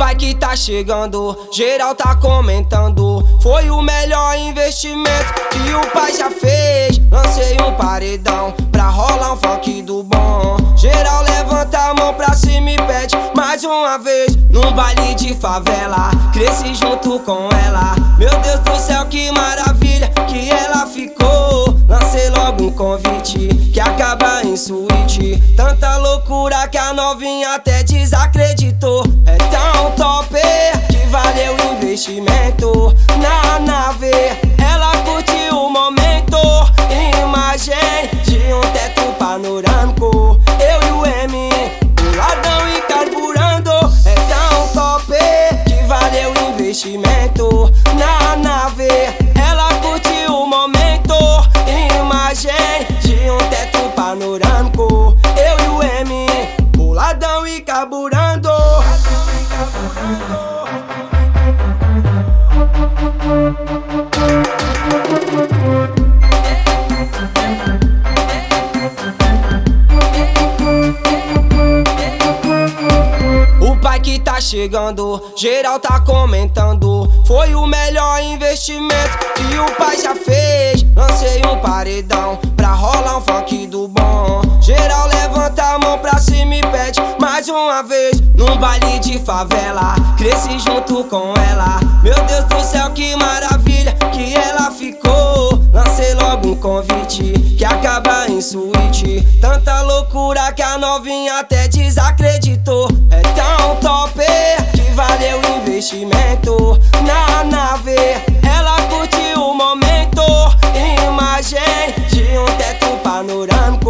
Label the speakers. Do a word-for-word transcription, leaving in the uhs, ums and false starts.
Speaker 1: pai que tá chegando, geral tá comentando. Foi o melhor investimento que o pai já fez. Lancei um paredão pra rolar um funk do bom. Geral levanta a mão pra cima e pede mais uma vez. Num baile de favela, cresci junto com ela. Meu Deus do céu, que maravilha que ela ficou. Lancei logo um convite que acaba em suíte. Tanta loucura que a novinha até desacreditou. É tão top que valeu o investimento. Na nave ela curtiu o momento. Imagem de um teto panorâmico, eu e o M, boladão e carburando. É tão top que valeu o investimento. Na nave ela curtiu o momento. Imagem de um teto panorâmico, eu e o M, boladão e carburando. O pai que tá chegando, geral tá comentando. Foi o melhor investimento que o pai já fez. Lancei um paredão pra rolar um funk do bom. Geral levanta a mão pra cima e pede mais uma vez. Num baile de favela, cresci junto com ela. Meu Deus do céu, que maravilha que ela ficou. Lancei logo um convite que acaba em suíte. Tanta loucura que a novinha até desacreditou. É tão top que valeu o investimento. Na nave ela curtiu o momento. Imagem de um teto panorâmico,